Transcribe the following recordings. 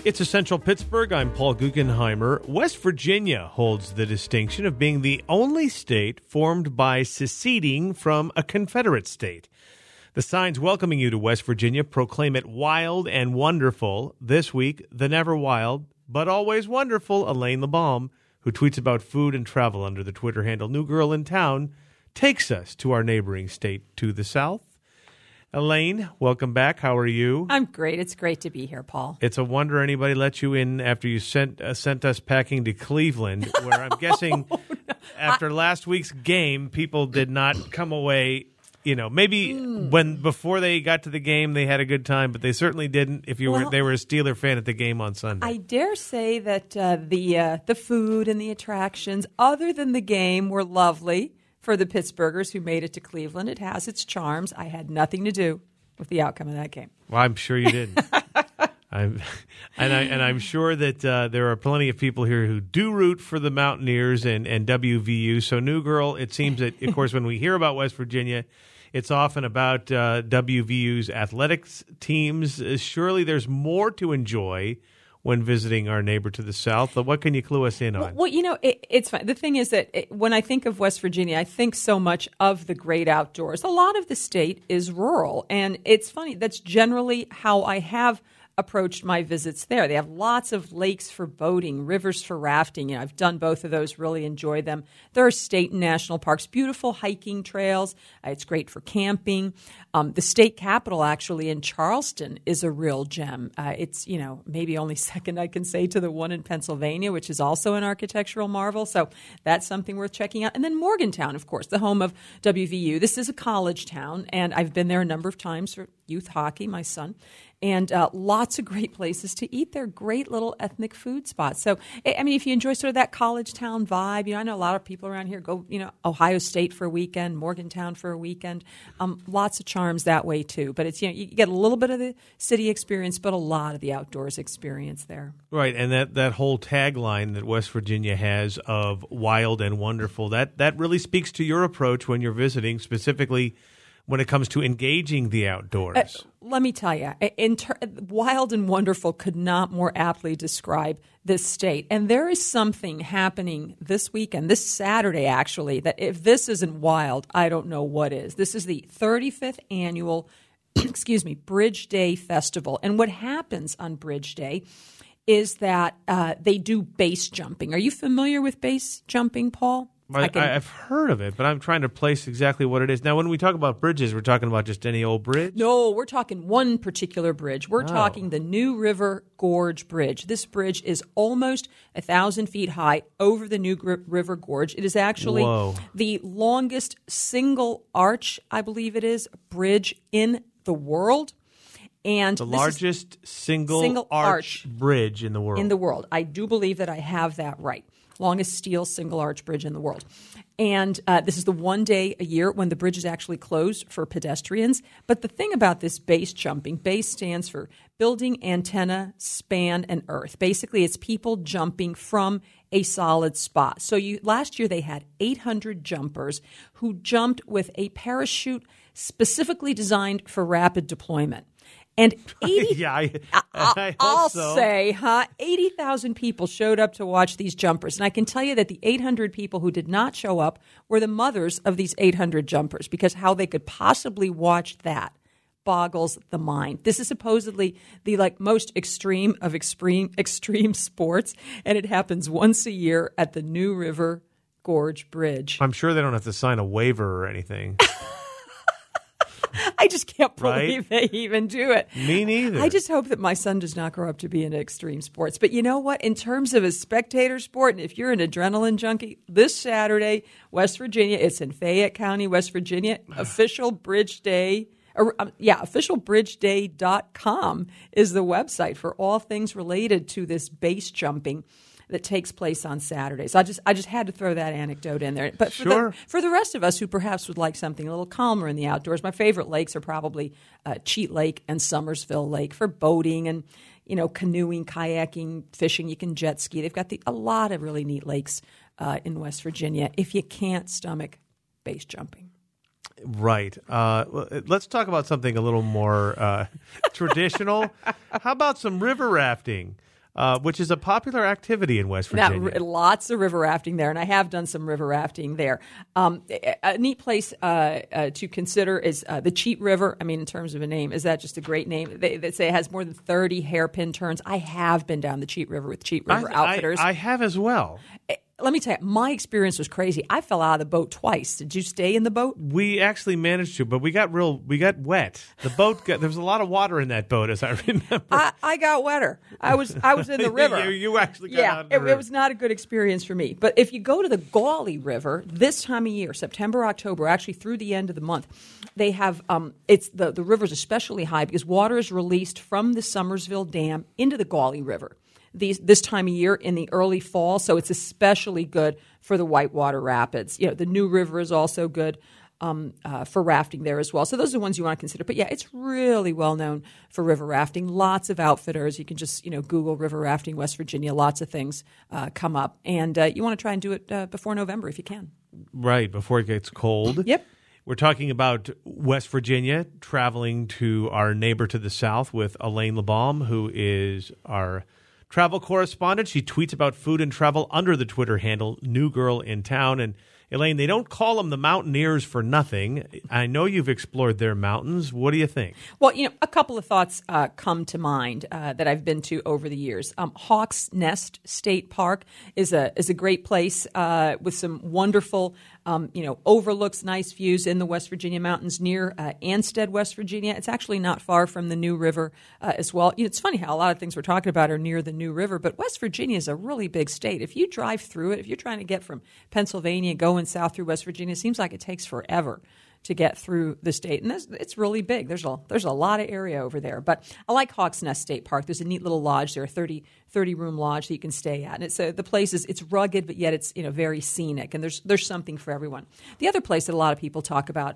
It's Essential Pittsburgh. I'm Paul Guggenheimer. West Virginia holds the distinction of being the only state formed by seceding from a Confederate state. The signs welcoming you to West Virginia proclaim it wild and wonderful. This week, the never wild, but always wonderful Elaine LeBalm, who tweets about food and travel under the Twitter handle New Girl in Town, takes us to our neighboring state to the south. Elaine, welcome back. How are you? I'm great. It's great to be here, Paul. It's a wonder anybody let you in after you sent us packing to Cleveland, where I'm guessing after last week's game, people did not come away. You know, maybe before they got to the game, they had a good time, but they certainly didn't. If they were a Steeler fan at the game on Sunday, I dare say that the food and the attractions, other than the game, were lovely. For the Pittsburghers who made it to Cleveland, it has its charms. I had nothing to do with the outcome of that game. Well, I'm sure you didn't. I'm sure that there are plenty of people here who do root for the Mountaineers and WVU. So, New Girl, it seems that, of course, when we hear about West Virginia, it's often about WVU's athletics teams. Surely there's more to enjoy when visiting our neighbor to the south. What can you clue us in on? Well, you know, it's fine. The thing is that when I think of West Virginia, I think so much of the great outdoors. A lot of the state is rural, and it's funny. That's generally how I have approached my visits there. They have lots of lakes for boating, rivers for rafting. You know, I've done both of those, really enjoy them. There are state and national parks, beautiful hiking trails. It's great for camping. The state capital, actually, in Charleston is a real gem. It's, you know, maybe only second, I can say, to the one in Pennsylvania, which is also an architectural marvel. So that's something worth checking out. And then Morgantown, of course, the home of WVU. This is a college town, and I've been there a number of times for youth hockey, my son. And lots of great places to eat. They're great little ethnic food spots. So, I mean, if you enjoy sort of that college town vibe, you know, I know a lot of people around here go, you know, Ohio State for a weekend, Morgantown for a weekend. Lots of charms that way, too. But it's, you know, you get a little bit of the city experience, but a lot of the outdoors experience there. Right, and that whole tagline that West Virginia has of wild and wonderful, that really speaks to your approach when you're visiting, specifically when it comes to engaging the outdoors. Let me tell you, wild and wonderful could not more aptly describe this state. And there is something happening this weekend, this Saturday, actually, that if this isn't wild, I don't know what is. This is the 35th annual, Bridge Day Festival. And what happens on Bridge Day is that they do base jumping. Are you familiar with base jumping, Paul? I've heard of it, but I'm trying to place exactly what it is. Now, when we talk about bridges, we're talking about just any old bridge? No, we're talking one particular bridge. We're talking the New River Gorge Bridge. This bridge is almost 1,000 feet high over the New River Gorge. It is actually the longest single arch, I believe it is, bridge in the world. And the largest single arch bridge in the world. In the world. I do believe that I have that right. Longest steel single arch bridge in the world. And this is the one day a year when the bridge is actually closed for pedestrians. But the thing about this base jumping, base stands for building, antenna, span, and earth. Basically, it's people jumping from a solid spot. So last year they had 800 jumpers who jumped with a parachute specifically designed for rapid deployment. And 80,000 people showed up to watch these jumpers. And I can tell you that the 800 people who did not show up were the mothers of these 800 jumpers, because how they could possibly watch that boggles the mind. This is supposedly the most extreme of extreme sports, and it happens once a year at the New River Gorge Bridge. I'm sure they don't have to sign a waiver or anything. I just can't believe they even do it. Me neither. I just hope that my son does not grow up to be into extreme sports. But you know what? In terms of a spectator sport, and if you're an adrenaline junkie, this Saturday, West Virginia, it's in Fayette County, West Virginia, official Bridge Day. Officialbridgeday.com is the website for all things related to this base jumping that takes place on Saturdays. I just had to throw that anecdote in there. But for the rest of us who perhaps would like something a little calmer in the outdoors, my favorite lakes are probably Cheat Lake and Summersville Lake for boating and, you know, canoeing, kayaking, fishing. You can jet ski. They've got a lot of really neat lakes in West Virginia if you can't stomach base jumping. Right. Let's talk about something a little more traditional. How about some river rafting? which is a popular activity in West Virginia. Lots of river rafting there, and I have done some river rafting there. A neat place to consider is the Cheat River. I mean, in terms of a name, is that just a great name? They say it has more than 30 hairpin turns. I have been down the Cheat River with Cheat River Outfitters. I have as well. Let me tell you, my experience was crazy. I fell out of the boat twice. Did you stay in the boat? We actually managed to, but we got wet. The boat there was a lot of water in that boat, as I remember. I got wetter. I was in the river. you actually got out in the river. It was not a good experience for me. But if you go to the Gauley River this time of year, September, October, actually through the end of the month, they have it's the river's especially high because water is released from the Summersville Dam into the Gauley River this time of year in the early fall, so it's especially good for the Whitewater Rapids. The New River is also good for rafting there as well. So those are the ones you want to consider. But yeah, it's really well known for river rafting. Lots of outfitters. You can just Google river rafting West Virginia. Lots of things come up, and you want to try and do it before November if you can. Right, before it gets cold. Yep. We're talking about West Virginia, traveling to our neighbor to the south with Elaine LeBaum, who is our travel correspondent. She tweets about food and travel under the Twitter handle New Girl in Town. And Elaine, they don't call them the Mountaineers for nothing. I know you've explored their mountains. What do you think? Well, a couple of thoughts come to mind that I've been to over the years. Hawks Nest State Park is a great place with some wonderful overlooks, nice views in the West Virginia mountains near Ansted, West Virginia. It's actually not far from the New River as well. It's funny how a lot of things we're talking about are near the New River, but West Virginia is a really big state. If you drive through it, if you're trying to get from Pennsylvania going south through West Virginia, it seems like it takes forever to get through the state. And it's really big. There's a lot of area over there. But I like Hawks Nest State Park. There's a neat little lodge there, a 30-room lodge that you can stay at. And the place it's rugged, but yet it's very scenic. And there's something for everyone. The other place that a lot of people talk about,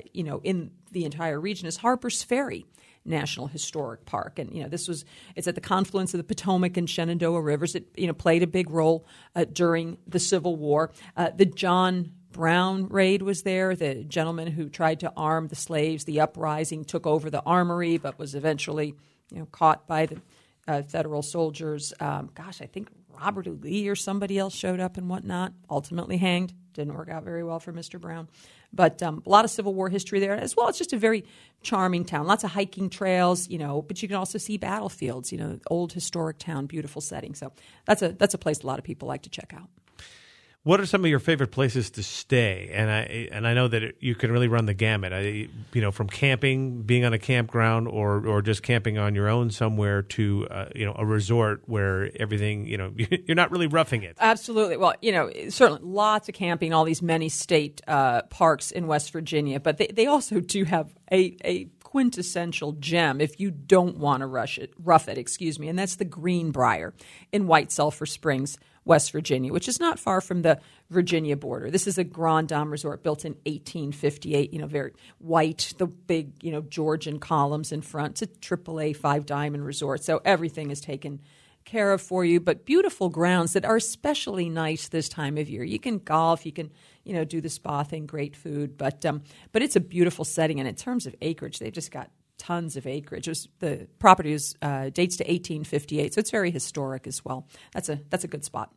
in the entire region is Harper's Ferry National Historic Park. And it's at the confluence of the Potomac and Shenandoah rivers. It played a big role during the Civil War. The John Brown raid was there, the gentleman who tried to arm the slaves. The uprising took over the armory, but was eventually caught by the federal soldiers. I think Robert E. Lee or somebody else showed up and whatnot, ultimately hanged. Didn't work out very well for Mr. Brown. But a lot of Civil War history there as well. It's just a very charming town. Lots of hiking trails, but you can also see battlefields, old historic town, beautiful setting. So that's a place a lot of people like to check out. What are some of your favorite places to stay? And I know that you can really run the gamut. From camping, being on a campground, or just camping on your own somewhere to a resort where everything you're not really roughing it. Absolutely. Well, certainly lots of camping. All these many state parks in West Virginia, but they also do have a quintessential gem if you don't want to rough it. And that's the Greenbrier in White Sulphur Springs, West Virginia, which is not far from the Virginia border. This is a Grand Dame resort built in 1858, very white, the big, Georgian columns in front. It's a AAA 5-diamond resort, so everything is taken care of for you, but beautiful grounds that are especially nice this time of year. You can golf, you can, do the spa thing, great food, but it's a beautiful setting, and in terms of acreage, they've just got tons of acreage. The property dates to 1858, so it's very historic as well. That's a good spot.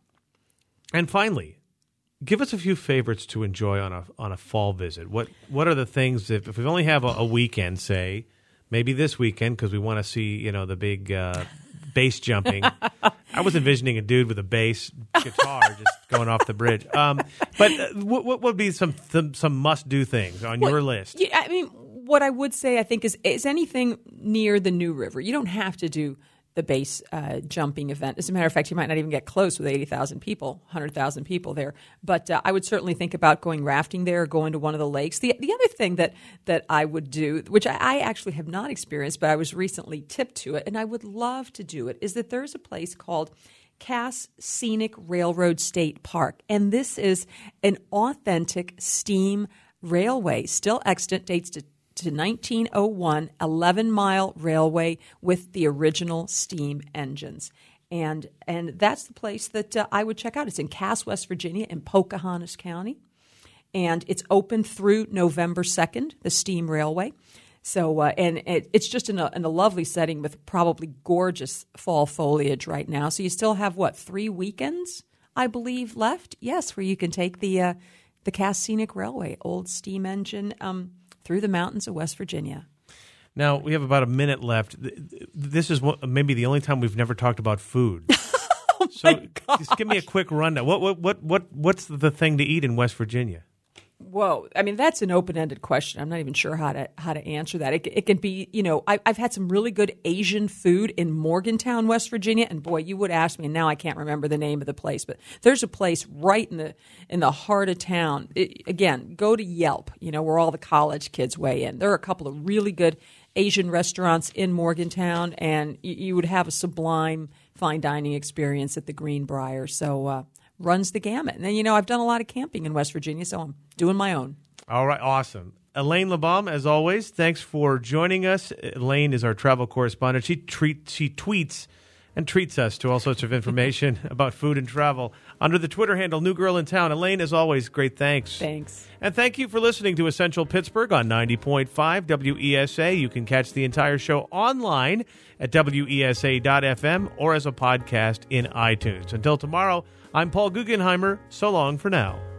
And finally, give us a few favorites to enjoy on a fall visit. What are the things if we only have a weekend, say maybe this weekend because we want to see the big base jumping. I was envisioning a dude with a bass guitar just going off the bridge. But what would be some must do things on your list? Yeah, what I would say, I think, is anything near the New River. You don't have to do the base jumping event. As a matter of fact, you might not even get close with 80,000 people, 100,000 people there. But I would certainly think about going rafting there or going to one of the lakes. The other thing that I would do, which I actually have not experienced, but I was recently tipped to it, and I would love to do it, is that there's a place called Cass Scenic Railroad State Park. And this is an authentic steam railway, still extant, dates to 1901, 11-mile railway with the original steam engines. And that's the place that I would check out. It's in Cass, West Virginia, in Pocahontas County. And it's open through November 2nd, the steam railway. So, and it's just in a lovely setting with probably gorgeous fall foliage right now. So you still have, 3 weekends, I believe, left? Yes, where you can take the Cass Scenic Railway, old steam engine, through the mountains of West Virginia. Now, we have about a minute left. This is maybe the only time we've never talked about food. Oh so my gosh. Just give me a quick rundown. What's the thing to eat in West Virginia? Whoa. I mean, that's an open-ended question. I'm not even sure how to answer that. It can be, I've had some really good Asian food in Morgantown, West Virginia. And boy, you would ask me, and now I can't remember the name of the place, but there's a place right in the heart of town. Again, go to Yelp, where all the college kids weigh in. There are a couple of really good Asian restaurants in Morgantown, and you would have a sublime fine dining experience at the Greenbrier. So, runs the gamut. And then, I've done a lot of camping in West Virginia, so I'm doing my own. All right, awesome. Elaine LeBaum, as always, thanks for joining us. Elaine is our travel correspondent. She tweets and treats us to all sorts of information about food and travel under the Twitter handle New Girl in Town. Elaine, as always, great thanks. Thanks. And thank you for listening to Essential Pittsburgh on 90.5 WESA. You can catch the entire show online at WESA.FM or as a podcast in iTunes. Until tomorrow, I'm Paul Guggenheimer. So long for now.